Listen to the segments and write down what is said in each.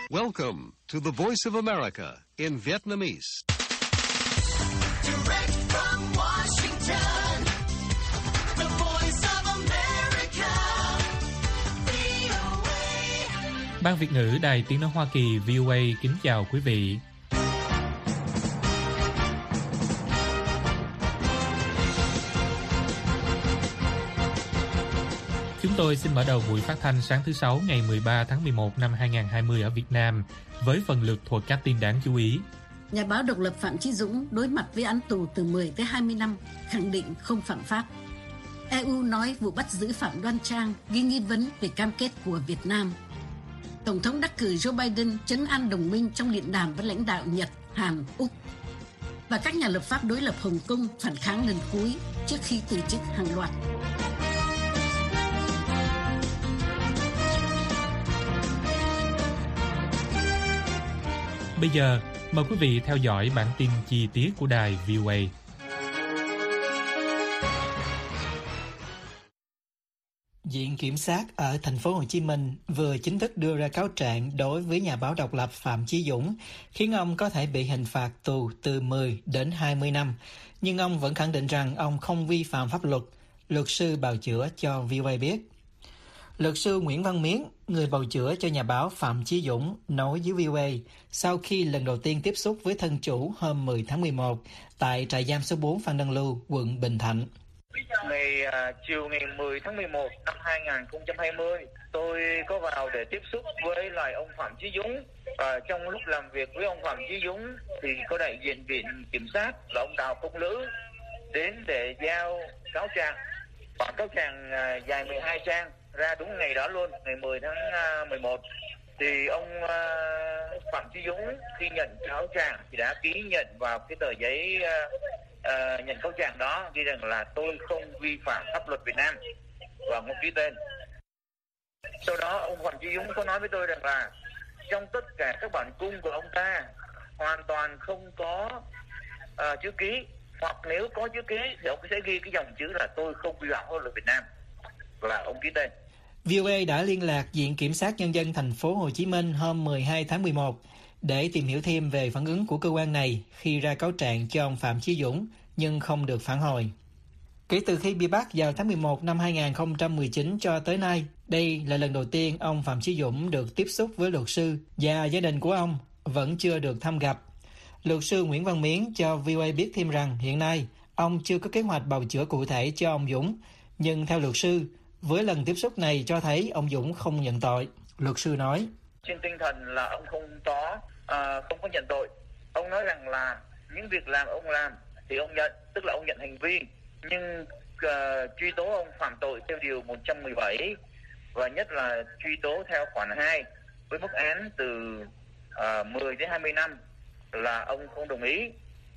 Welcome to the Voice of America in Vietnamese. Direct from Washington, the Voice of America, VOA. Ban Việt ngữ Đài Tiếng nói Hoa Kỳ VOA kính chào quý vị. Chúng tôi xin mở đầu buổi phát thanh sáng thứ Sáu ngày 13 tháng 11 năm 2020 ở Việt Nam với phần lược thuộc các tin đáng chú ý. Nhà báo độc lập Phạm Chí Dũng đối mặt với án tù từ 10 tới 20 năm, khẳng định không phạm pháp. EU nói vụ bắt giữ Phạm Đoan Trang ghi nghi vấn về cam kết của Việt Nam. Tổng thống đắc cử Joe Biden trấn an đồng minh trong điện đàm với lãnh đạo Nhật, Hàn, Úc. Và các nhà lập pháp đối lập Hồng Kông phản kháng lần cuối trước khi từ chức hàng loạt. Bây giờ, mời quý vị theo dõi bản tin chi tiết của đài VOA. Viện Kiểm sát ở thành phố Hồ Chí Minh vừa chính thức đưa ra cáo trạng đối với nhà báo độc lập Phạm Chí Dũng, khiến ông có thể bị hình phạt tù từ 10 đến 20 năm. Nhưng ông vẫn khẳng định rằng ông không vi phạm pháp luật, luật sư bào chữa cho VOA biết. Luật sư Nguyễn Văn Miến, người bào chữa cho nhà báo Phạm Chí Dũng, nói với VOA sau khi lần đầu tiên tiếp xúc với thân chủ hôm 10 tháng 11 tại trại giam số 4 Phan Đăng Lưu, quận Bình Thạnh. Chiều ngày 10 tháng 11 năm 2020, tôi có vào để tiếp xúc với lại ông Phạm Chí Dũng. Trong lúc làm việc với ông Phạm Chí Dũng thì có đại diện viện kiểm sát là ông Đào Công Lữ đến để giao cáo trạng. Bản cáo trạng dài 12 trang ra đúng ngày đó luôn, ngày 10 tháng 11. Thì ông Phạm Chí Dũng khi nhận cáo trạng thì đã ký nhận vào cái tờ giấy nhận cáo trạng đó, ghi rằng là tôi không vi phạm pháp luật Việt Nam và không ký tên. Sau đó ông Phạm Chí Dũng có nói với tôi rằng là trong tất cả các bản cung của ông ta hoàn toàn không có chữ ký, hoặc nếu có chữ ký thì ông sẽ ghi cái dòng chữ là tôi không vi phạm pháp luật Việt Nam và ông ký tên. VOA đã liên lạc Viện Kiểm sát Nhân dân thành phố Hồ Chí Minh hôm 12 tháng 11 để tìm hiểu thêm về phản ứng của cơ quan này khi ra cáo trạng cho ông Phạm Chí Dũng, nhưng không được phản hồi. Kể từ khi bị bắt vào tháng 11 năm 2019 cho tới nay, đây là lần đầu tiên ông Phạm Chí Dũng được tiếp xúc với luật sư và gia đình của ông vẫn chưa được thăm gặp. Luật sư Nguyễn Văn Miến cho VOA biết thêm rằng hiện nay ông chưa có kế hoạch bào chữa cụ thể cho ông Dũng, nhưng theo luật sư, với lần tiếp xúc này cho thấy ông Dũng không nhận tội. Luật sư nói: trên tinh thần là ông không có nhận tội. Ông nói rằng là những việc làm ông làm thì ông nhận, tức là ông nhận hành vi, nhưng truy tố ông phạm tội theo điều 117 và nhất là truy tố theo khoản 2 với mức án từ 10 đến 20 năm là ông không đồng ý.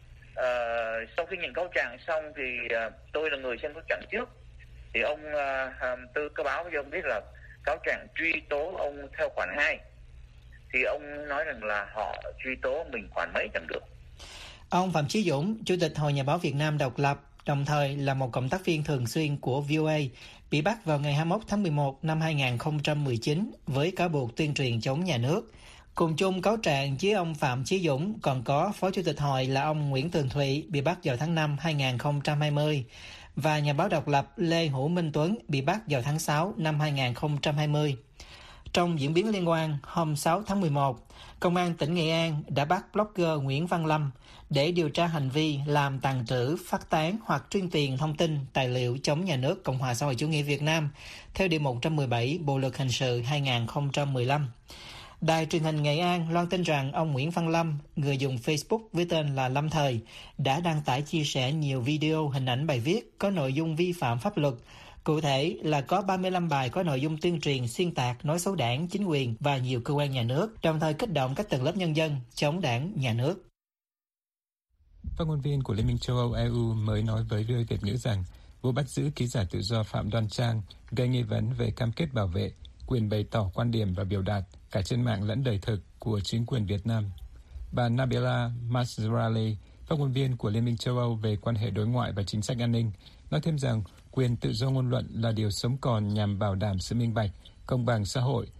Sau khi nhận cáo trạng xong thì tôi là người xem cáo trạng trước, thì ông Tư có báo với ông biết là cáo trạng truy tố ông theo khoản 2, thì ông nói rằng là họ truy tố mình khoản mấy chẳng được. Ông Phạm Chí Dũng, Chủ tịch Hội Nhà báo Việt Nam độc lập, đồng thời là một cộng tác viên thường xuyên của VOA, bị bắt vào ngày 21 tháng 11 năm 2019 với cáo buộc tuyên truyền chống nhà nước. Cùng chung cáo trạng với ông Phạm Chí Dũng còn có Phó Chủ tịch Hội là ông Nguyễn Tường Thụy bị bắt vào tháng 5 2020 và nhà báo độc lập Lê Hữu Minh Tuấn bị bắt vào tháng 6 năm 2020. Trong diễn biến liên quan, hôm 6 tháng 11, Công an tỉnh Nghệ An đã bắt blogger Nguyễn Văn Lâm để điều tra hành vi làm tàng trữ, phát tán hoặc tuyên truyền thông tin, tài liệu chống nhà nước Cộng hòa xã hội chủ nghĩa Việt Nam theo điều 117 Bộ luật hình sự 2015. Đài truyền hình Nghệ An loan tin rằng ông Nguyễn Văn Lâm, người dùng Facebook với tên là Lâm Thời, đã đăng tải chia sẻ nhiều video, hình ảnh, bài viết có nội dung vi phạm pháp luật. Cụ thể là có 35 bài có nội dung tuyên truyền, xuyên tạc, nói xấu đảng, chính quyền và nhiều cơ quan nhà nước, đồng thời kích động các tầng lớp nhân dân chống đảng, nhà nước. Phát ngôn viên của Liên minh châu Âu EU mới nói với VOA Việt ngữ rằng vụ bắt giữ ký giả tự do Phạm Đoan Trang gây nghi vấn về cam kết bảo vệ quyền bày tỏ quan điểm và biểu đạt cả trên mạng lẫn đời thực của chính quyền Việt Nam. Bà Nabila Masrali, phát ngôn viên của Liên minh châu Âu về quan hệ đối ngoại và chính sách an ninh, nói thêm rằng quyền tự do ngôn luận là điều sống còn nhằm bảo đảm sự minh bạch, công bằng xã hội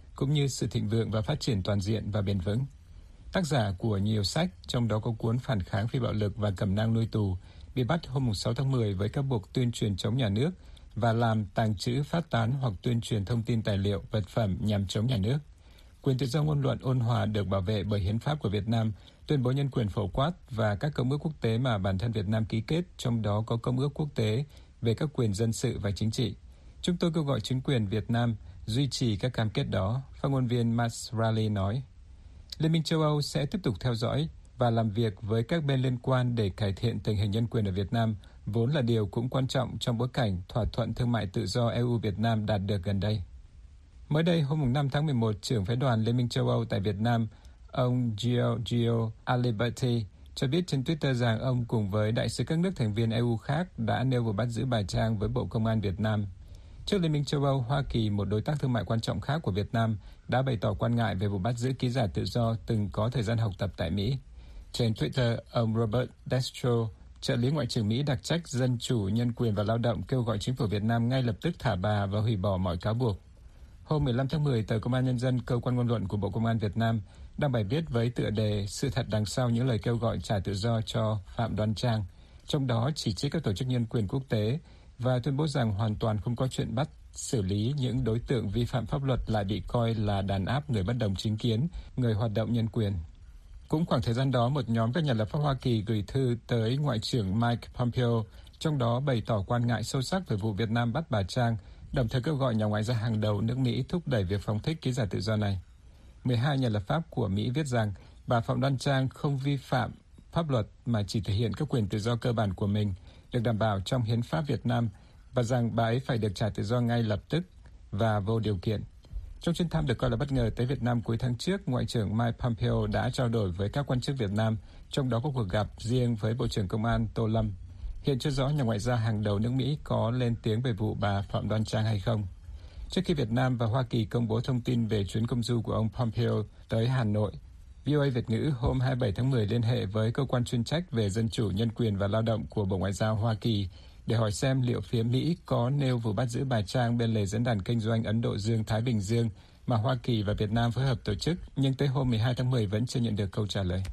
cũng như sự thịnh vượng và phát triển toàn diện và bền vững. Tác giả của nhiều sách, trong đó có cuốn Phản kháng phi bạo lực và Cẩm nang nuôi tù, bị bắt hôm 6 tháng 10 với các buộc tuyên truyền chống nhà nước và làm tàng trữ, phát tán hoặc tuyên truyền thông tin tài liệu, vật phẩm nhằm chống nhà nước. Quyền tự do ngôn luận ôn hòa được bảo vệ bởi Hiến pháp của Việt Nam, Tuyên bố nhân quyền phổ quát và các công ước quốc tế mà bản thân Việt Nam ký kết, trong đó có Công ước quốc tế về các quyền dân sự và chính trị. Chúng tôi kêu gọi chính quyền Việt Nam duy trì các cam kết đó, phát ngôn viên Matt Riley nói. Liên minh châu Âu sẽ tiếp tục theo dõi và làm việc với các bên liên quan để cải thiện tình hình nhân quyền ở Việt Nam, vốn là điều cũng quan trọng trong bối cảnh thỏa thuận thương mại tự do EU-Việt Nam đạt được gần đây. Mới đây, hôm 5 tháng 11, trưởng phái đoàn Liên minh châu Âu tại Việt Nam, ông Giorgio Aliberti, cho biết trên Twitter rằng ông cùng với đại sứ các nước thành viên EU khác đã nêu vụ bắt giữ bà Trang với Bộ Công an Việt Nam. Trước Liên minh châu Âu, Hoa Kỳ, một đối tác thương mại quan trọng khác của Việt Nam, đã bày tỏ quan ngại về vụ bắt giữ ký giả tự do từng có thời gian học tập tại Mỹ. Trên Twitter, ông Robert Destro, trợ lý Ngoại trưởng Mỹ đặc trách Dân chủ, Nhân quyền và Lao động, kêu gọi chính phủ Việt Nam ngay lập tức thả bà và hủy bỏ mọi cáo buộc. Hôm 15 tháng 10, tờ Công an Nhân dân, cơ quan ngôn luận của Bộ Công an Việt Nam, đăng bài viết với tựa đề Sự thật đằng sau những lời kêu gọi trả tự do cho Phạm Đoan Trang, trong đó chỉ trích các tổ chức nhân quyền quốc tế và tuyên bố rằng hoàn toàn không có chuyện bắt, xử lý những đối tượng vi phạm pháp luật lại bị coi là đàn áp người bất đồng chính kiến, người hoạt động nhân quyền. Cũng khoảng thời gian đó, một nhóm các nhà lập pháp Hoa Kỳ gửi thư tới Ngoại trưởng Mike Pompeo, trong đó bày tỏ quan ngại sâu sắc về vụ Việt Nam bắt bà Trang, đồng thời kêu gọi nhà ngoại giao hàng đầu nước Mỹ thúc đẩy việc phóng thích ký giả tự do này. 12 nhà lập pháp của Mỹ viết rằng bà Phạm Đoan Trang không vi phạm pháp luật mà chỉ thể hiện các quyền tự do cơ bản của mình được đảm bảo trong Hiến pháp Việt Nam và rằng bà ấy phải được trả tự do ngay lập tức và vô điều kiện. Trong chuyến thăm được coi là bất ngờ tới Việt Nam cuối tháng trước, Ngoại trưởng Mike Pompeo đã trao đổi với các quan chức Việt Nam, trong đó có cuộc gặp riêng với Bộ trưởng Công an Tô Lâm. Hiện chưa rõ nhà ngoại giao hàng đầu nước Mỹ có lên tiếng về vụ bà Phạm Đoan Trang hay không. Trước khi Việt Nam và Hoa Kỳ công bố thông tin về chuyến công du của ông Pompeo tới Hà Nội, VOA Việt ngữ hôm 27 tháng 10 liên hệ với cơ quan chuyên trách về dân chủ, nhân quyền và lao động của Bộ Ngoại giao Hoa Kỳ để hỏi xem liệu phía Mỹ có nêu vụ bắt giữ bà Trang bên lề diễn đàn kinh doanh Ấn Độ Dương-Thái Bình Dương mà Hoa Kỳ và Việt Nam phối hợp tổ chức, nhưng tới hôm 12 tháng 10 vẫn chưa nhận được câu trả lời.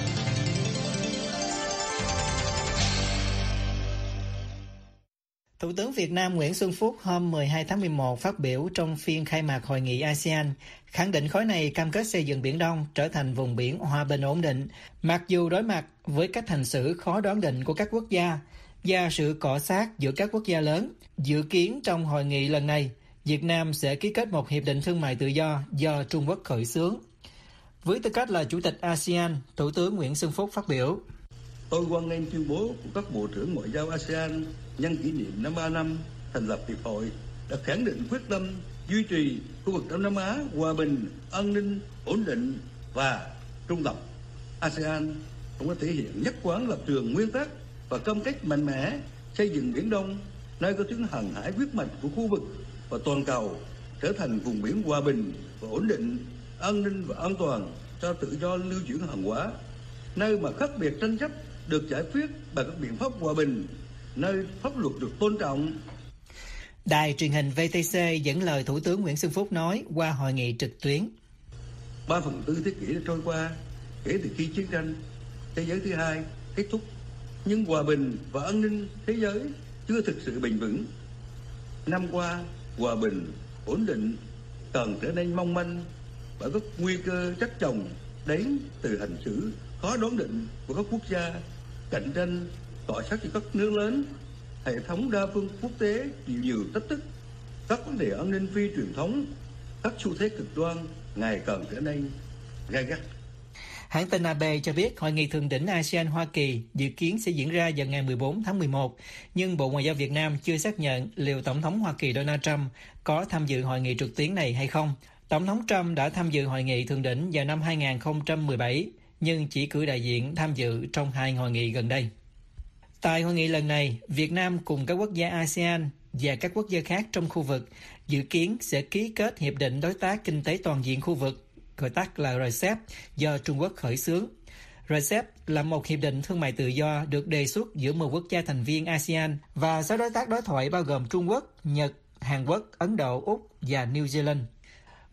Thủ tướng Việt Nam Nguyễn Xuân Phúc hôm 12 tháng 11 phát biểu trong phiên khai mạc Hội nghị ASEAN, khẳng định khối này cam kết xây dựng Biển Đông trở thành vùng biển hòa bình ổn định, mặc dù đối mặt với cách hành xử khó đoán định của các quốc gia và sự cọ xát giữa các quốc gia lớn. Dự kiến trong hội nghị lần này, Việt Nam sẽ ký kết một hiệp định thương mại tự do Trung Quốc khởi xướng. Với tư cách là Chủ tịch ASEAN, Thủ tướng Nguyễn Xuân Phúc phát biểu: Tôi hoan nghênh tuyên bố của các bộ trưởng ngoại giao ASEAN nhân kỷ niệm 53 năm thành lập hiệp hội đã khẳng định quyết tâm duy trì khu vực Đông Nam Á hòa bình, an ninh, ổn định và trung lập. ASEAN cũng đã thể hiện nhất quán lập trường nguyên tắc và cam kết mạnh mẽ xây dựng Biển Đông, nơi có tuyến hàng hải huyết mạch của khu vực và toàn cầu, trở thành vùng biển hòa bình và ổn định, an ninh và an toàn cho tự do lưu chuyển hàng hóa, nơi mà khác biệt tranh chấp được giải quyết bằng các biện pháp hòa bình, nơi pháp luật được tôn trọng. Đài truyền hình VTC dẫn lời Thủ tướng Nguyễn Xuân Phúc nói qua hội nghị trực tuyến: 3/4 thế kỷ đã trôi qua kể từ khi chiến tranh thế giới thứ hai kết thúc, nhưng hòa bình và an ninh thế giới chưa thực sự bền vững. Năm qua, hòa bình, ổn định càng trở nên mong manh bởi các nguy cơ chất chồng đến từ hành xử khó đoán định của các quốc gia, cạnh tranh, cọ sát với các nước lớn, hệ thống đa phương quốc tế chịu nhiều thách thức, các vấn đề an ninh phi truyền thống, các xu thế cực đoan ngày càng trở nên gay gắt. Hãng tin AP cho biết hội nghị thượng đỉnh ASEAN-Hoa Kỳ dự kiến sẽ diễn ra vào ngày 14 tháng 11, nhưng Bộ Ngoại giao Việt Nam chưa xác nhận liệu Tổng thống Hoa Kỳ Donald Trump có tham dự hội nghị trực tuyến này hay không. Tổng thống Trump đã tham dự hội nghị thượng đỉnh vào năm 2017, nhưng chỉ cử đại diện tham dự trong 2 hội nghị gần đây. Tại hội nghị lần này, Việt Nam cùng các quốc gia ASEAN và các quốc gia khác trong khu vực dự kiến sẽ ký kết Hiệp định Đối tác Kinh tế Toàn diện khu vực, gọi tắt là RCEP, do Trung Quốc khởi xướng. RCEP là một hiệp định thương mại tự do được đề xuất giữa 10 quốc gia thành viên ASEAN và 6 đối tác đối thoại bao gồm Trung Quốc, Nhật, Hàn Quốc, Ấn Độ, Úc và New Zealand.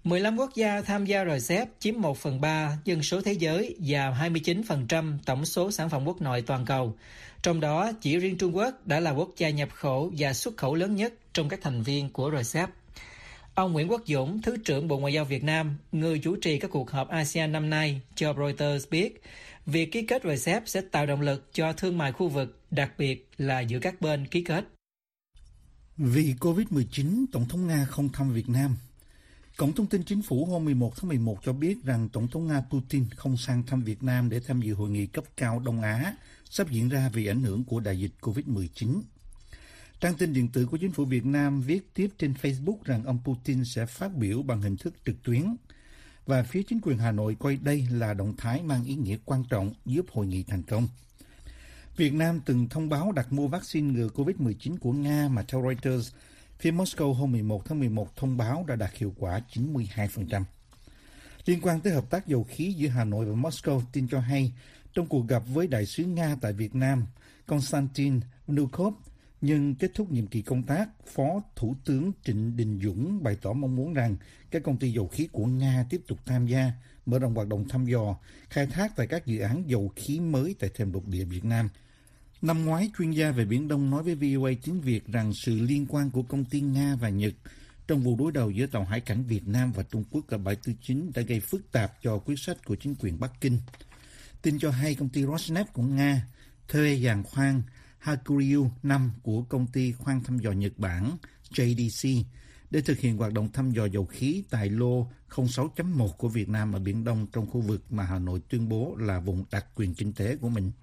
15 quốc gia tham gia RCEP chiếm 1/3 dân số thế giới và 29% tổng số sản phẩm quốc nội toàn cầu. Trong đó, chỉ riêng Trung Quốc đã là quốc gia nhập khẩu và xuất khẩu lớn nhất trong các thành viên của RCEP. Ông Nguyễn Quốc Dũng, Thứ trưởng Bộ Ngoại giao Việt Nam, người chủ trì các cuộc họp ASEAN năm nay, cho Reuters biết, việc ký kết RCEP sẽ tạo động lực cho thương mại khu vực, đặc biệt là giữa các bên ký kết. Vì COVID-19, Tổng thống Nga không thăm Việt Nam. Cổng thông tin chính phủ hôm 11 tháng 11 cho biết rằng Tổng thống Nga Putin không sang thăm Việt Nam để tham dự hội nghị cấp cao Đông Á sắp diễn ra vì ảnh hưởng của đại dịch COVID-19. Trang tin điện tử của chính phủ Việt Nam viết tiếp trên Facebook rằng ông Putin sẽ phát biểu bằng hình thức trực tuyến, và phía chính quyền Hà Nội coi đây là động thái mang ý nghĩa quan trọng giúp hội nghị thành công. Việt Nam từng thông báo đặt mua vaccine ngừa COVID-19 của Nga mà theo Reuters, phía Moscow hôm 11 tháng 11 thông báo đã đạt hiệu quả 92%. Liên quan tới hợp tác dầu khí giữa Hà Nội và Moscow, tin cho hay, trong cuộc gặp với đại sứ Nga tại Việt Nam, Konstantin Vnukov, nhưng kết thúc nhiệm kỳ công tác, Phó Thủ tướng Trịnh Đình Dũng bày tỏ mong muốn rằng các công ty dầu khí của Nga tiếp tục tham gia, mở rộng hoạt động thăm dò, khai thác tại các dự án dầu khí mới tại thềm lục địa Việt Nam. Năm ngoái, chuyên gia về Biển Đông nói với VOA tiếng Việt rằng sự liên quan của công ty Nga và Nhật trong vụ đối đầu giữa tàu hải cảnh Việt Nam và Trung Quốc ở bãi Tư Chính đã gây phức tạp cho quyết sách của chính quyền Bắc Kinh. Tin cho hay công ty Rosneft của Nga thuê giàn khoan Hakuryu-5 của công ty khoan thăm dò Nhật Bản JDC để thực hiện hoạt động thăm dò dầu khí tại lô 06.1 của Việt Nam ở Biển Đông trong khu vực mà Hà Nội tuyên bố là vùng đặc quyền kinh tế của mình.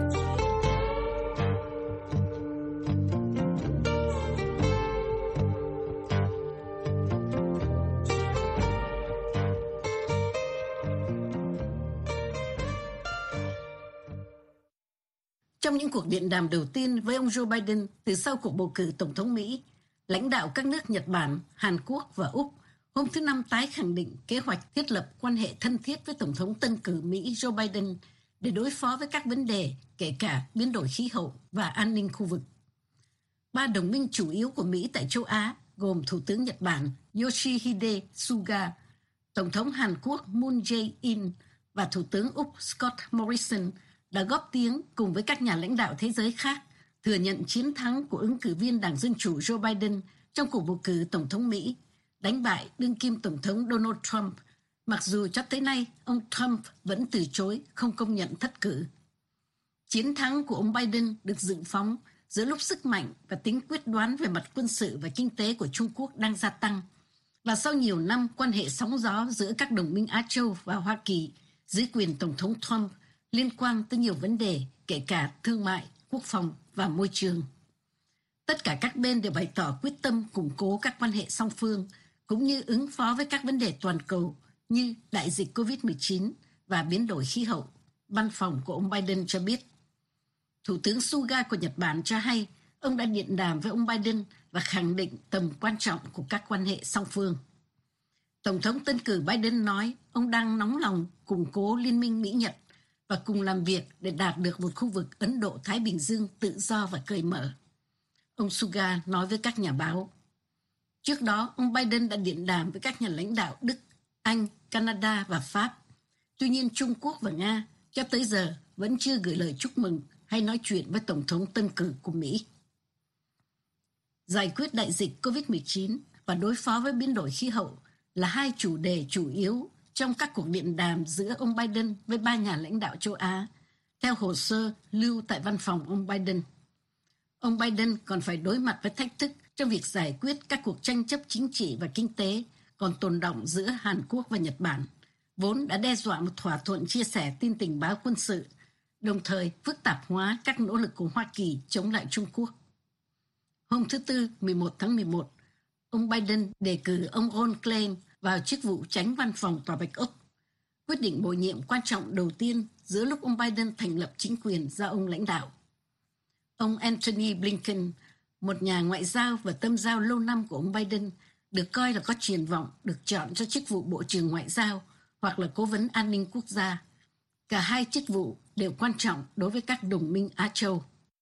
Trong những cuộc điện đàm đầu tiên với ông Joe Biden từ sau cuộc bầu cử Tổng thống Mỹ, lãnh đạo các nước Nhật Bản, Hàn Quốc và Úc hôm thứ Năm tái khẳng định kế hoạch thiết lập quan hệ thân thiết với Tổng thống tân cử Mỹ Joe Biden để đối phó với các vấn đề, kể cả biến đổi khí hậu và an ninh khu vực. Ba đồng minh chủ yếu của Mỹ tại châu Á gồm Thủ tướng Nhật Bản Yoshihide Suga, Tổng thống Hàn Quốc Moon Jae-in và Thủ tướng Úc Scott Morrison đã góp tiếng cùng với các nhà lãnh đạo thế giới khác thừa nhận chiến thắng của ứng cử viên Đảng Dân Chủ Joe Biden trong cuộc bầu cử Tổng thống Mỹ, đánh bại đương kim Tổng thống Donald Trump, mặc dù cho tới nay ông Trump vẫn từ chối không công nhận thất cử. Chiến thắng của ông Biden được dự phóng giữa lúc sức mạnh và tính quyết đoán về mặt quân sự và kinh tế của Trung Quốc đang gia tăng, và sau nhiều năm quan hệ sóng gió giữa các đồng minh Á Châu và Hoa Kỳ dưới quyền Tổng thống Trump liên quan tới nhiều vấn đề, kể cả thương mại, quốc phòng và môi trường. Tất cả các bên đều bày tỏ quyết tâm củng cố các quan hệ song phương, cũng như ứng phó với các vấn đề toàn cầu như đại dịch COVID-19 và biến đổi khí hậu, văn phòng của ông Biden cho biết. Thủ tướng Suga của Nhật Bản cho hay ông đã điện đàm với ông Biden và khẳng định tầm quan trọng của các quan hệ song phương. Tổng thống tân cử Biden nói ông đang nóng lòng củng cố liên minh Mỹ-Nhật và cùng làm việc để đạt được một khu vực Ấn Độ-Thái Bình Dương tự do và cởi mở. Ông Suga nói với các nhà báo. Trước đó, ông Biden đã điện đàm với các nhà lãnh đạo Đức, Anh, Canada và Pháp. Tuy nhiên, Trung Quốc và Nga cho tới giờ vẫn chưa gửi lời chúc mừng hay nói chuyện với Tổng thống tân cử của Mỹ. Giải quyết đại dịch COVID-19 và đối phó với biến đổi khí hậu là hai chủ đề chủ yếu trong các cuộc điện đàm giữa ông Biden với ba nhà lãnh đạo châu Á, theo hồ sơ lưu tại văn phòng ông Biden. Ông Biden còn phải đối mặt với thách thức trong việc giải quyết các cuộc tranh chấp chính trị và kinh tế còn tồn đọng giữa Hàn Quốc và Nhật Bản, vốn đã đe dọa một thỏa thuận chia sẻ tin tình báo quân sự, đồng thời phức tạp hóa các nỗ lực của Hoa Kỳ chống lại Trung Quốc. Hôm thứ Tư, 11 tháng 11, ông Biden đề cử ông Ron Klain vào chức vụ chánh văn phòng Tòa Bạch Ốc, quyết định bổ nhiệm quan trọng đầu tiên giữa lúc ông Biden thành lập chính quyền do ông lãnh đạo. Ông Antony Blinken, một nhà ngoại giao và tâm giao lâu năm của ông Biden, được coi là có triển vọng được chọn cho chức vụ Bộ trưởng Ngoại giao hoặc là Cố vấn An ninh Quốc gia. Cả hai chức vụ đều quan trọng đối với các đồng minh Á Châu.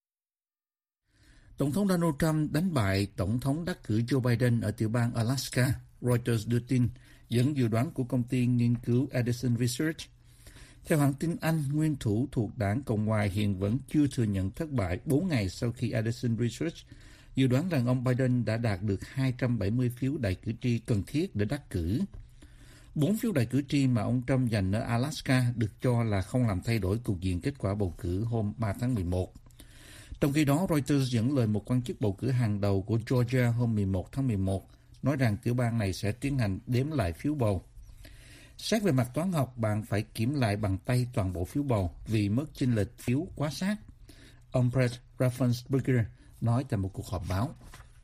Tổng thống Donald Trump đánh bại Tổng thống đắc cử Joe Biden ở tiểu bang Alaska, Reuters đưa tin, dẫn dự đoán của công ty nghiên cứu Edison Research. Theo hãng tin Anh, nguyên thủ thuộc đảng Cộng hòa hiện vẫn chưa thừa nhận thất bại 4 ngày sau khi Edison Research dự đoán rằng ông Biden đã đạt được 270 phiếu đại cử tri cần thiết để đắc cử. 4 phiếu đại cử tri mà ông Trump giành ở Alaska được cho là không làm thay đổi cục diện kết quả bầu cử hôm 3 tháng 11. Trong khi đó, Reuters dẫn lời một quan chức bầu cử hàng đầu của Georgia hôm 11 tháng 11 nói rằng tiểu bang này sẽ tiến hành đếm lại phiếu bầu. Xét về mặt toán học, bạn phải kiểm lại bằng tay toàn bộ phiếu bầu vì mất chênh lệch phiếu quá sát. Ông Brett Raffensperger nói tại một cuộc họp báo.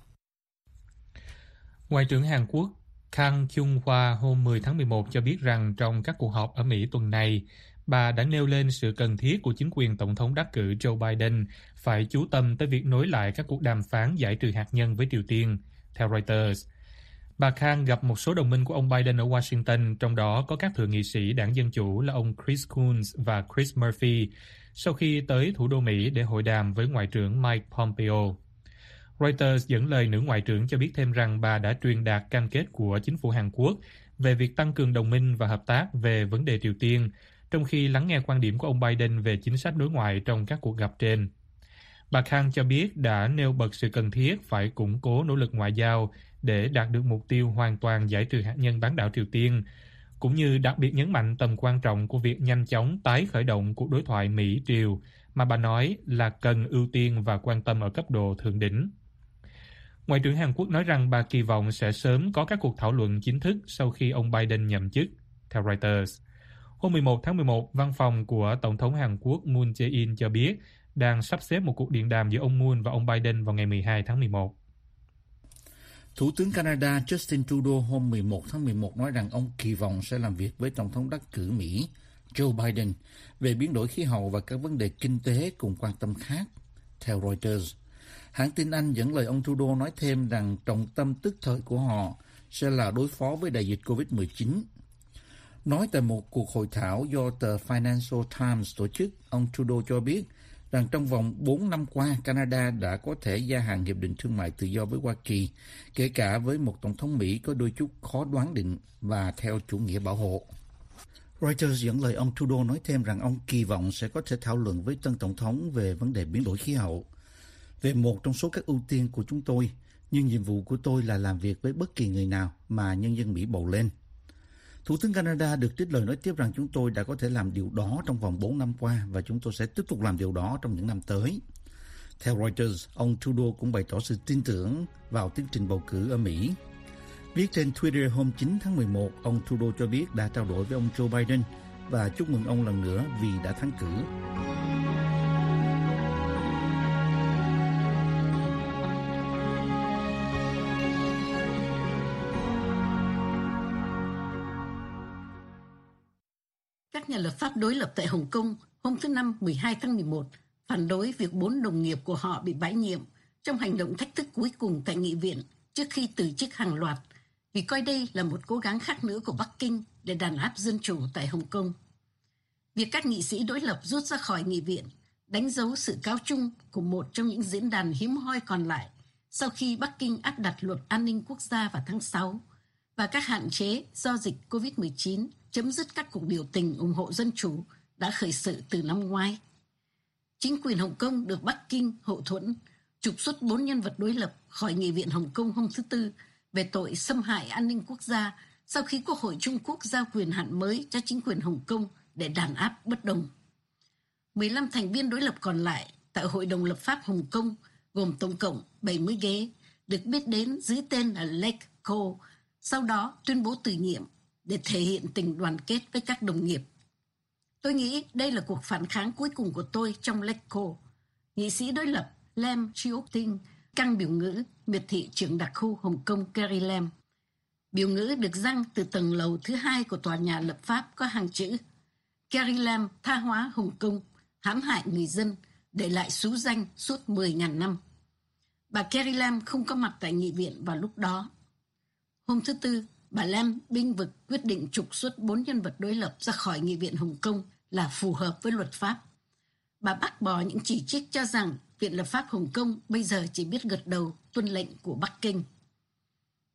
Ngoại trưởng Hàn Quốc Kang Kyung-hwa hôm 10 tháng 11 cho biết rằng trong các cuộc họp ở Mỹ tuần này, bà đã nêu lên sự cần thiết của chính quyền Tổng thống đắc cử Joe Biden phải chú tâm tới việc nối lại các cuộc đàm phán giải trừ hạt nhân với Triều Tiên. Theo Reuters, bà Kang gặp một số đồng minh của ông Biden ở Washington, trong đó có các thượng nghị sĩ đảng Dân Chủ là ông Chris Coons và Chris Murphy, sau khi tới thủ đô Mỹ để hội đàm với Ngoại trưởng Mike Pompeo. Reuters dẫn lời nữ ngoại trưởng cho biết thêm rằng bà đã truyền đạt cam kết của chính phủ Hàn Quốc về việc tăng cường đồng minh và hợp tác về vấn đề Triều Tiên, trong khi lắng nghe quan điểm của ông Biden về chính sách đối ngoại trong các cuộc gặp trên. Bà Kang cho biết đã nêu bật sự cần thiết phải củng cố nỗ lực ngoại giao để đạt được mục tiêu hoàn toàn giải trừ hạt nhân bán đảo Triều Tiên, cũng như đặc biệt nhấn mạnh tầm quan trọng của việc nhanh chóng tái khởi động cuộc đối thoại Mỹ-Triều mà bà nói là cần ưu tiên và quan tâm ở cấp độ thượng đỉnh. Ngoại trưởng Hàn Quốc nói rằng bà kỳ vọng sẽ sớm có các cuộc thảo luận chính thức sau khi ông Biden nhậm chức. Theo Reuters, hôm 11 tháng 11, văn phòng của Tổng thống Hàn Quốc Moon Jae-in cho biết đang sắp xếp một cuộc điện đàm giữa ông Moon và ông Biden vào ngày 12 tháng 11. Thủ tướng Canada Justin Trudeau hôm 11 tháng 11 nói rằng ông kỳ vọng sẽ làm việc với Tổng thống đắc cử Mỹ Joe Biden về biến đổi khí hậu và các vấn đề kinh tế cùng quan tâm khác. Theo Reuters, hãng tin Anh dẫn lời ông Trudeau nói thêm rằng trọng tâm tức thời của họ sẽ là đối phó với đại dịch COVID-19. Nói tại một cuộc hội thảo do tờ Financial Times tổ chức, ông Trudeau cho biết rằng trong vòng 4 năm qua, Canada đã có thể gia hạn hiệp định thương mại tự do với Hoa Kỳ, kể cả với một tổng thống Mỹ có đôi chút khó đoán định và theo chủ nghĩa bảo hộ. Reuters dẫn lời ông Trudeau nói thêm rằng ông kỳ vọng sẽ có thể thảo luận với tân tổng thống về vấn đề biến đổi khí hậu. Về một trong số các ưu tiên của chúng tôi, nhưng nhiệm vụ của tôi là làm việc với bất kỳ người nào mà nhân dân Mỹ bầu lên. Thủ tướng Canada được trích lời nói tiếp rằng chúng tôi đã có thể làm điều đó trong vòng 4 năm qua và chúng tôi sẽ tiếp tục làm điều đó trong những năm tới. Theo Reuters, ông Trudeau cũng bày tỏ sự tin tưởng vào tiến trình bầu cử ở Mỹ. Viết trên Twitter hôm 9 tháng 11, ông Trudeau cho biết đã trao đổi với ông Joe Biden và chúc mừng ông lần nữa vì đã thắng cử. Các nhà lập pháp đối lập tại Hồng Kông hôm thứ Năm 12 tháng 11 phản đối việc 4 đồng nghiệp của họ bị bãi nhiệm trong hành động thách thức cuối cùng tại nghị viện trước khi từ chức hàng loạt, vì coi đây là một cố gắng khác nữa của Bắc Kinh để đàn áp dân chủ tại Hồng Kông. Việc các nghị sĩ đối lập rút ra khỏi nghị viện đánh dấu sự cáo chung của một trong những diễn đàn hiếm hoi còn lại sau khi Bắc Kinh áp đặt luật an ninh quốc gia vào tháng 6 và các hạn chế do dịch COVID-19 chấm dứt các cuộc biểu tình ủng hộ dân chủ đã khởi sự từ năm ngoái. Chính quyền Hồng Kông được Bắc Kinh hậu thuẫn trục xuất 4 nhân vật đối lập khỏi nghị viện Hồng Kông hôm thứ Tư về tội xâm hại an ninh quốc gia sau khi Quốc hội Trung Quốc giao quyền hạn mới cho chính quyền Hồng Kông để đàn áp bất đồng. 15 thành viên đối lập còn lại tại Hội đồng lập pháp Hồng Kông gồm tổng cộng 70 ghế, được biết đến dưới tên là LegCo, sau đó tuyên bố từ nhiệm để thể hiện tình đoàn kết với các đồng nghiệp. Tôi nghĩ đây là cuộc phản kháng cuối cùng của tôi trong LegCo. Nghị sĩ đối lập Lam Chiok-ting căng biểu ngữ miệt thị trưởng đặc khu Hồng Kông Carrie Lam. Biểu ngữ được giăng từ tầng lầu thứ 2 của tòa nhà lập pháp có hàng chữ Carrie Lam tha hóa Hồng Kông, hãm hại người dân, để lại xú danh suốt 10.000 năm. Bà Carrie Lam không có mặt tại nghị viện vào lúc đó. Hôm thứ Tư, bà Lam bênh vực quyết định trục xuất 4 nhân vật đối lập ra khỏi nghị viện Hồng Kông là phù hợp với luật pháp. Bà bác bỏ những chỉ trích cho rằng Viện lập pháp Hồng Kông bây giờ chỉ biết gật đầu tuân lệnh của Bắc Kinh.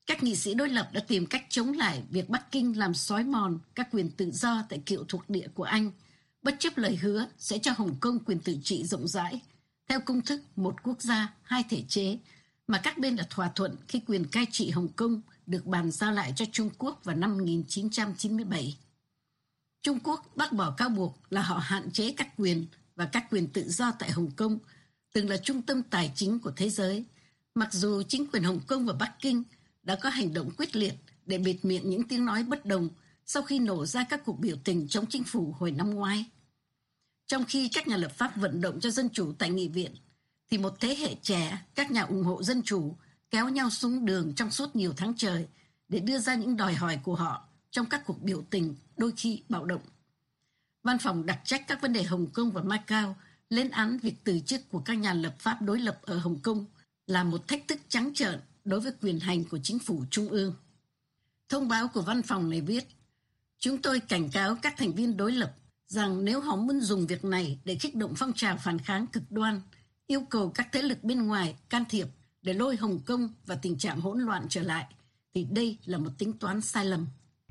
Các nghị sĩ đối lập đã tìm cách chống lại việc Bắc Kinh làm xói mòn các quyền tự do tại cựu thuộc địa của Anh, bất chấp lời hứa sẽ cho Hồng Kông quyền tự trị rộng rãi, theo công thức một quốc gia, hai thể chế, mà các bên đã thỏa thuận khi quyền cai trị Hồng Kông được bàn giao lại cho Trung Quốc vào năm 1997. Trung Quốc bác bỏ cáo buộc là họ hạn chế các quyền và các quyền tự do tại Hồng Kông, từng là trung tâm tài chính của thế giới, mặc dù chính quyền Hồng Kông và Bắc Kinh đã có hành động quyết liệt để bịt miệng những tiếng nói bất đồng sau khi nổ ra các cuộc biểu tình chống chính phủ hồi năm ngoái. Trong khi các nhà lập pháp vận động cho dân chủ tại nghị viện, thì một thế hệ trẻ, các nhà ủng hộ dân chủ, kéo nhau xuống đường trong suốt nhiều tháng trời để đưa ra những đòi hỏi của họ trong các cuộc biểu tình, đôi khi bạo động. Văn phòng đặc trách các vấn đề Hồng Kông và Macau lên án việc từ chức của các nhà lập pháp đối lập ở Hồng Kông là một thách thức trắng trợn đối với quyền hành của chính phủ trung ương. Thông báo của văn phòng này viết, chúng tôi cảnh cáo các thành viên đối lập rằng nếu họ muốn dùng việc này để kích động phong trào phản kháng cực đoan, yêu cầu các thế lực bên ngoài can thiệp để lôi Hồng Kông vào tình trạng hỗn loạn trở lại, thì đây là một tính toán sai lầm.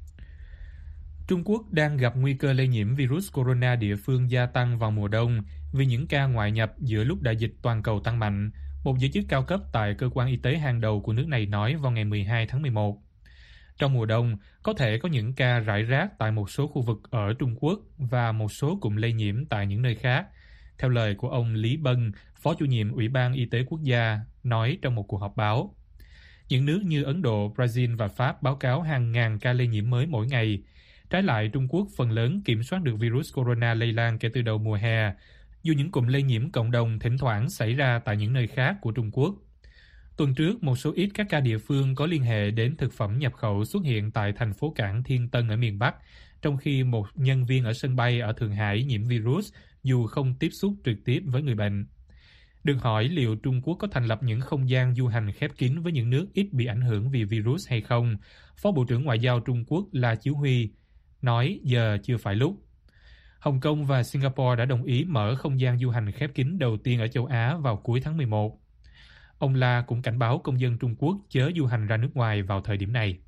Trung Quốc đang gặp nguy cơ lây nhiễm virus corona địa phương gia tăng vào mùa đông vì những ca ngoại nhập giữa lúc đại dịch toàn cầu tăng mạnh, một giới chức cao cấp tại cơ quan y tế hàng đầu của nước này nói vào ngày 12 tháng 11. Trong mùa đông, có thể có những ca rải rác tại một số khu vực ở Trung Quốc và một số cụm lây nhiễm tại những nơi khác, theo lời của ông Lý Bân, Phó chủ nhiệm Ủy ban Y tế Quốc gia, nói trong một cuộc họp báo. Những nước như Ấn Độ, Brazil và Pháp báo cáo hàng ngàn ca lây nhiễm mới mỗi ngày. Trái lại, Trung Quốc phần lớn kiểm soát được virus corona lây lan kể từ đầu mùa hè, dù những cụm lây nhiễm cộng đồng thỉnh thoảng xảy ra tại những nơi khác của Trung Quốc. Tuần trước, một số ít các ca địa phương có liên hệ đến thực phẩm nhập khẩu xuất hiện tại thành phố cảng Thiên Tân ở miền Bắc, trong khi một nhân viên ở sân bay ở Thượng Hải nhiễm virus dù không tiếp xúc trực tiếp với người bệnh. Được hỏi liệu Trung Quốc có thành lập những không gian du hành khép kín với những nước ít bị ảnh hưởng vì virus hay không, Phó Bộ trưởng Ngoại giao Trung Quốc La Chiếu Huy nói giờ chưa phải lúc. Hồng Kông và Singapore đã đồng ý mở không gian du hành khép kín đầu tiên ở châu Á vào cuối tháng 11. Ông La cũng cảnh báo công dân Trung Quốc chớ du hành ra nước ngoài vào thời điểm này.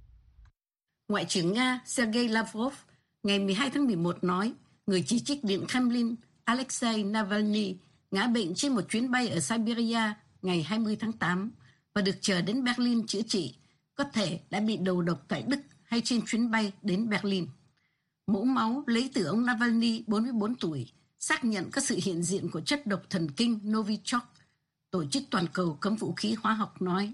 Ngoại trưởng Nga Sergei Lavrov ngày 12 tháng 11 nói người chỉ trích Điện Kremlin Alexei Navalny ngã bệnh trên một chuyến bay ở Siberia ngày 20 tháng 8 và được chờ đến Berlin chữa trị, có thể đã bị đầu độc tại Đức hay trên chuyến bay đến Berlin. Mẫu máu lấy từ ông Navalny, 44 tuổi, xác nhận có sự hiện diện của chất độc thần kinh Novichok. Tổ chức Toàn cầu cấm vũ khí hóa học nói,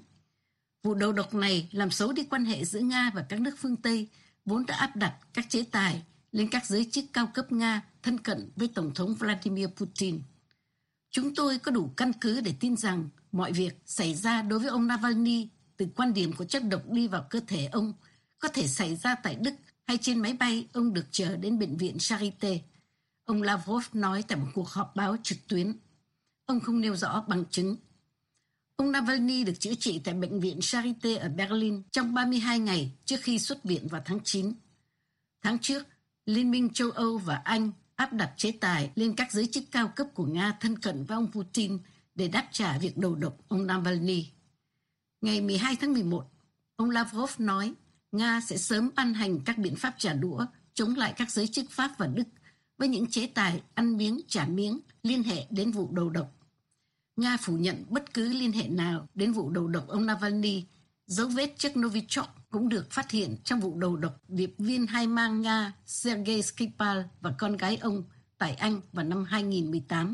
vụ đầu độc này làm xấu đi quan hệ giữa Nga và các nước phương Tây, vốn đã áp đặt các chế tài lên các giới chức cao cấp Nga thân cận với Tổng thống Vladimir Putin. Chúng tôi có đủ căn cứ để tin rằng mọi việc xảy ra đối với ông Navalny từ quan điểm của chất độc đi vào cơ thể ông có thể xảy ra tại Đức hay trên máy bay ông được chở đến bệnh viện Charité. Ông Lavrov nói tại một cuộc họp báo trực tuyến. Ông không nêu rõ bằng chứng. Ông Navalny được chữa trị tại bệnh viện Charité ở Berlin trong 32 ngày trước khi xuất viện vào tháng 9. Tháng trước, Liên minh châu Âu và Anh áp đặt chế tài lên các giới chức cao cấp của Nga thân cận với ông Putin để đáp trả việc đầu độc ông Navalny. Ngày 12 tháng 11, ông Lavrov nói Nga sẽ sớm ban hành các biện pháp trả đũa chống lại các giới chức Pháp và Đức với những chế tài ăn miếng trả miếng liên hệ đến vụ đầu độc. Nga phủ nhận bất cứ liên hệ nào đến vụ đầu độc ông Navalny. Dấu vết chất Novichok cũng được phát hiện trong vụ đầu độc điệp viên hai mang Nga Sergei Skripal và con gái ông tại Anh vào năm 2018.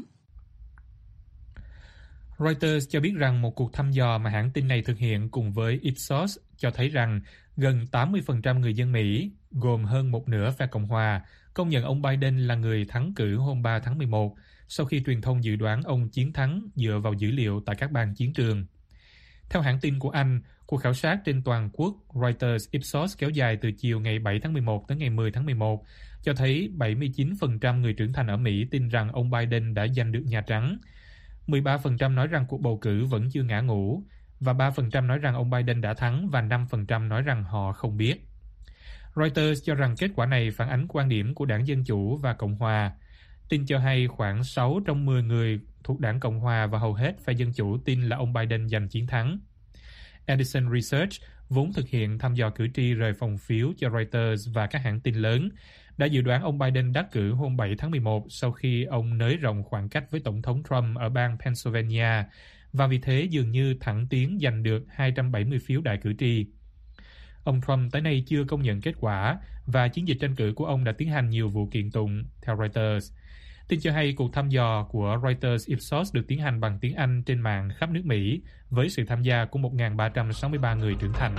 Reuters cho biết rằng một cuộc thăm dò mà hãng tin này thực hiện cùng với Ipsos cho thấy rằng gần 80% người dân Mỹ, gồm hơn một nửa phe Cộng hòa, công nhận ông Biden là người thắng cử hôm 3 tháng 11, sau khi truyền thông dự đoán ông chiến thắng dựa vào dữ liệu tại các bang chiến trường. Theo hãng tin của Anh, cuộc khảo sát trên toàn quốc Reuters Ipsos kéo dài từ chiều ngày 7 tháng 11 tới ngày 10 tháng 11, cho thấy 79% người trưởng thành ở Mỹ tin rằng ông Biden đã giành được Nhà Trắng. 13% nói rằng cuộc bầu cử vẫn chưa ngã ngũ, và 3% nói rằng ông Biden đã thắng và 5% nói rằng họ không biết. Reuters cho rằng kết quả này phản ánh quan điểm của Đảng Dân Chủ và Cộng Hòa. Tin cho hay khoảng 6 trong 10 người thuộc Đảng Cộng Hòa và hầu hết phe Dân Chủ tin là ông Biden giành chiến thắng. Edison Research, vốn thực hiện thăm dò cử tri rời phòng phiếu cho Reuters và các hãng tin lớn, đã dự đoán ông Biden đắc cử hôm 7 tháng 11 sau khi ông nới rộng khoảng cách với Tổng thống Trump ở bang Pennsylvania, và vì thế dường như thẳng tiến giành được 270 phiếu đại cử tri. Ông Trump tới nay chưa công nhận kết quả, và chiến dịch tranh cử của ông đã tiến hành nhiều vụ kiện tụng, theo Reuters. Tin cho hay cuộc thăm dò của Reuters Ipsos được tiến hành bằng tiếng Anh trên mạng khắp nước Mỹ, với sự tham gia của 1.363 người trưởng thành.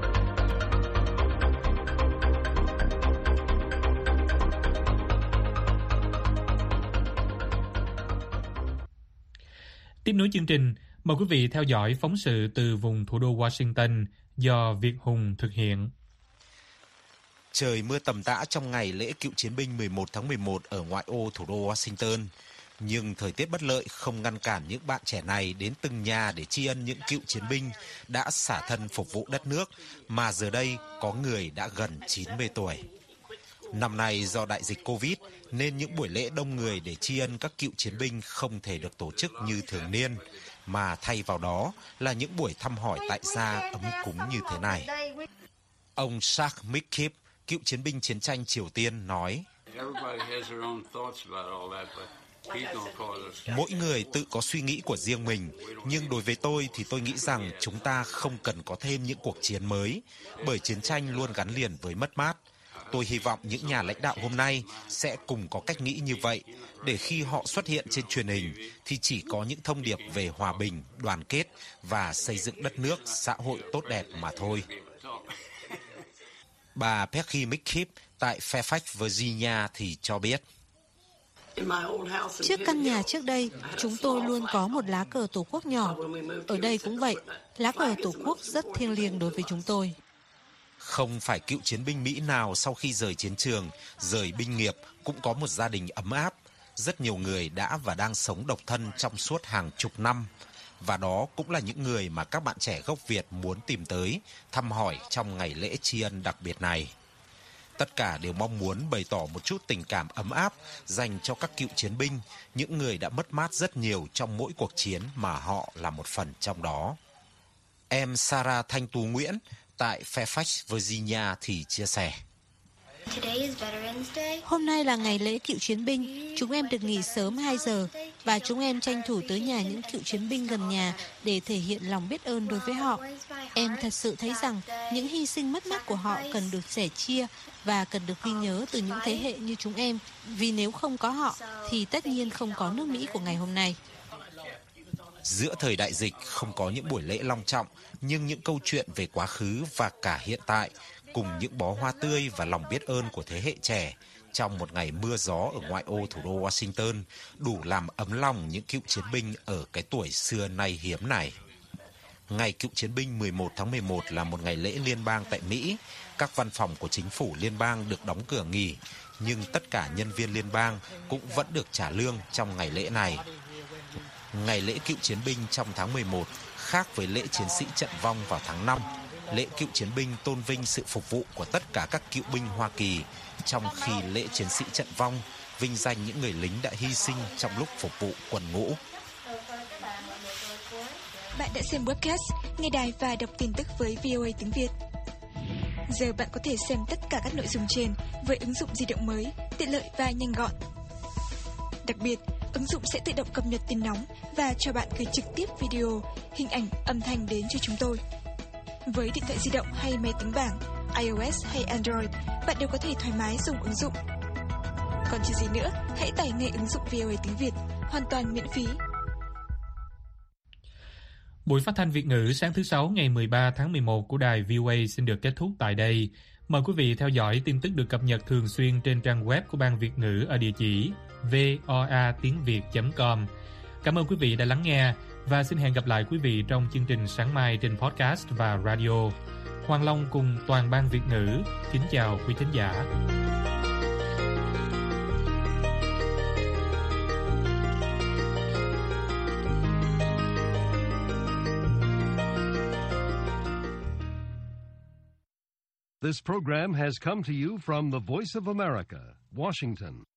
Tiếp nối chương trình, mời quý vị theo dõi phóng sự từ vùng thủ đô Washington do Việt Hùng thực hiện. Trời mưa tầm tã trong ngày lễ cựu chiến binh 11 tháng 11 ở ngoại ô thủ đô Washington. Nhưng thời tiết bất lợi không ngăn cản những bạn trẻ này đến từng nhà để tri ân những cựu chiến binh đã xả thân phục vụ đất nước, mà giờ đây có người đã gần 90 tuổi. Năm nay do đại dịch Covid nên những buổi lễ đông người để tri ân các cựu chiến binh không thể được tổ chức như thường niên, mà thay vào đó là những buổi thăm hỏi tại gia ấm cúng như thế này. Ông Shak Mikip, cựu chiến binh chiến tranh Triều Tiên nói: mỗi người tự có suy nghĩ của riêng mình, nhưng đối với tôi thì tôi nghĩ rằng chúng ta không cần có thêm những cuộc chiến mới, bởi chiến tranh luôn gắn liền với mất mát. Tôi hy vọng những nhà lãnh đạo hôm nay sẽ cùng có cách nghĩ như vậy, để khi họ xuất hiện trên truyền hình thì chỉ có những thông điệp về hòa bình, đoàn kết và xây dựng đất nước, xã hội tốt đẹp mà thôi. Bà Peggy McKipp tại Fairfax, Virginia thì cho biết: trước căn nhà trước đây, chúng tôi luôn có một lá cờ Tổ quốc nhỏ. Ở đây cũng vậy, lá cờ Tổ quốc rất thiêng liêng đối với chúng tôi. Không phải cựu chiến binh Mỹ nào sau khi rời chiến trường, rời binh nghiệp cũng có một gia đình ấm áp. Rất nhiều người đã và đang sống độc thân trong suốt hàng chục năm. Và đó cũng là những người mà các bạn trẻ gốc Việt muốn tìm tới, thăm hỏi trong ngày lễ tri ân đặc biệt này. Tất cả đều mong muốn bày tỏ một chút tình cảm ấm áp dành cho các cựu chiến binh, những người đã mất mát rất nhiều trong mỗi cuộc chiến mà họ là một phần trong đó. Em Sarah Thanh Tú Nguyễn tại Fairfax, Virginia thì chia sẻ: hôm nay là ngày lễ cựu chiến binh, chúng em được nghỉ sớm 2 giờ và chúng em tranh thủ tới nhà những cựu chiến binh gần nhà để thể hiện lòng biết ơn đối với họ. Em thật sự thấy rằng những hy sinh mất mát của họ cần được sẻ chia và cần được ghi nhớ từ những thế hệ như chúng em, vì nếu không có họ thì tất nhiên không có nước Mỹ của ngày hôm nay. Giữa thời đại dịch không có những buổi lễ long trọng, nhưng những câu chuyện về quá khứ và cả hiện tại, cùng những bó hoa tươi và lòng biết ơn của thế hệ trẻ trong một ngày mưa gió ở ngoại ô thủ đô Washington đủ làm ấm lòng những cựu chiến binh ở cái tuổi xưa nay hiếm này. Ngày cựu chiến binh 11 tháng 11 là một ngày lễ liên bang tại Mỹ. Các văn phòng của chính phủ liên bang được đóng cửa nghỉ, nhưng tất cả nhân viên liên bang cũng vẫn được trả lương trong ngày lễ này. Ngày lễ cựu chiến binh trong tháng 11 khác với lễ chiến sĩ trận vong vào tháng 5. Lễ cựu chiến binh tôn vinh sự phục vụ của tất cả các cựu binh Hoa Kỳ, trong khi lễ chiến sĩ trận vong vinh danh những người lính đã hy sinh trong lúc phục vụ quân ngũ. Bạn đã xem webcast, nghe đài và đọc tin tức với VOA tiếng Việt. Giờ bạn có thể xem tất cả các nội dung trên với ứng dụng di động mới, tiện lợi và nhanh gọn. Đặc biệt, ứng dụng sẽ tự động cập nhật tin nóng và cho bạn gửi trực tiếp video, hình ảnh, âm thanh đến cho chúng tôi. Với điện thoại di động hay máy tính bảng, iOS hay Android, bạn đều có thể thoải mái dùng ứng dụng. Còn chờ gì nữa, hãy tải ngay ứng dụng VOA tiếng Việt, hoàn toàn miễn phí. Buổi phát thanh Việt ngữ sáng thứ Sáu ngày 13 tháng 11 của đài VOA xin được kết thúc tại đây. Mời quý vị theo dõi tin tức được cập nhật thường xuyên trên trang web của Ban Việt ngữ ở địa chỉ voatiengviet.com. Cảm ơn quý vị đã lắng nghe và xin hẹn gặp lại quý vị trong chương trình sáng mai trên podcast và radio. Hoàng Long cùng toàn Ban Việt ngữ kính chào quý thính giả. This program has come to you from the Voice of America, Washington.